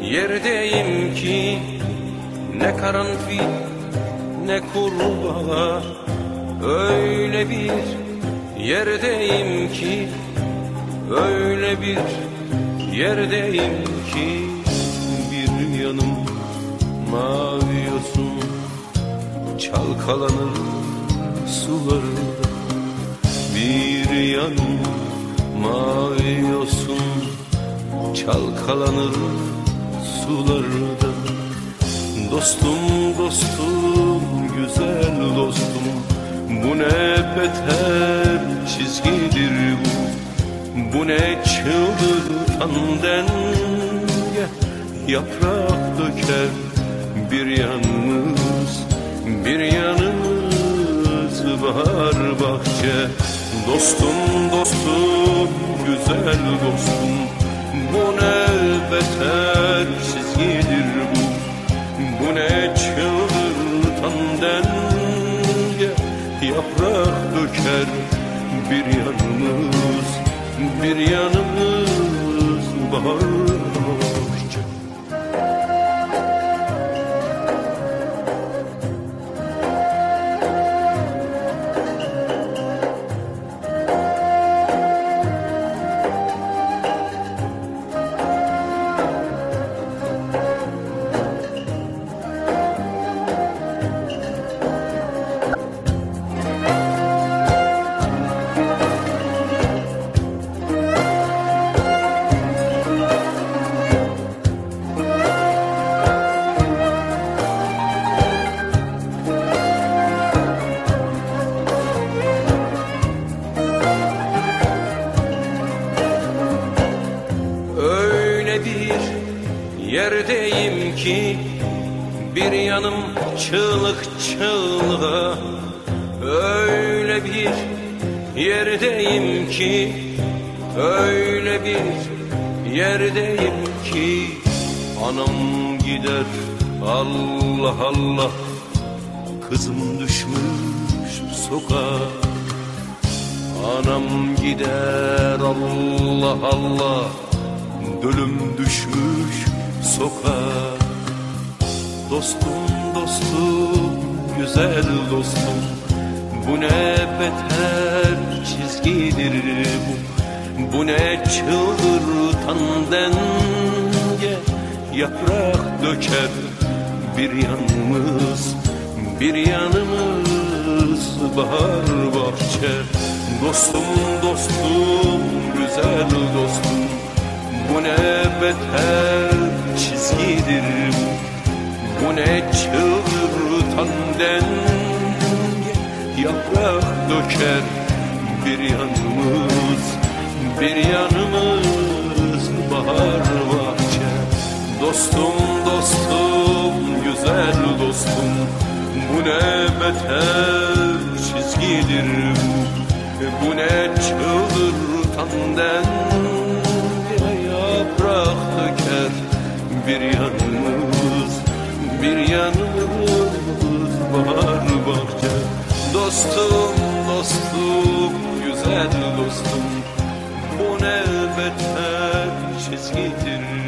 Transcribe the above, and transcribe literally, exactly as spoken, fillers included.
yerdeyim ki ne karanfil ne kurbağa. Öyle bir yerdeyim ki, öyle bir yerdeyim ki, bir yanım mavi yosun çalkalanır sularda. Bir yanım mavi yosun çalkalanır sularda. Dostum, dostum, güzel dostum, bu ne beter çizgidir bu. Bu ne çıldırtan denge, yaprak döker bir yanımız, bir yanımız bahar bahçe. Dostum, dostum, güzel dostum, bu ne beter çizgidir bu. Bu ne çıldırtan denge, yaprak döker bir yanımız, bir yanımız bahar bahçe. Yerdeyim ki bir yanım çığlık çığlığa. Öyle bir yerdeyim ki, öyle bir yerdeyim ki, anam gider Allah Allah, kızım düşmüş sokağa. Anam gider Allah Allah, dölüm düşmüş sokağa. Dostum, dostum, güzel dostum, bu ne beter çizgidir bu. Bu ne çıldırtan denge, yaprak döker bir yanımız, bir yanımız bahar bahçe. Dostum, dostum, güzel dostum, bu ne beter çizgidir bu. Bu ne çıldırtan denge, yaprak döker bir yanımız, bir yanımız bahar bahçe. Dostum, dostum, güzel dostum, bu ne beter çizgidir bu. Bu ne çıldırtan denge, yaprak döker bir yanımız, bir yanımız bahar bahçe. Dostum, dostum, güzel dostum, bu ne beter çizgidir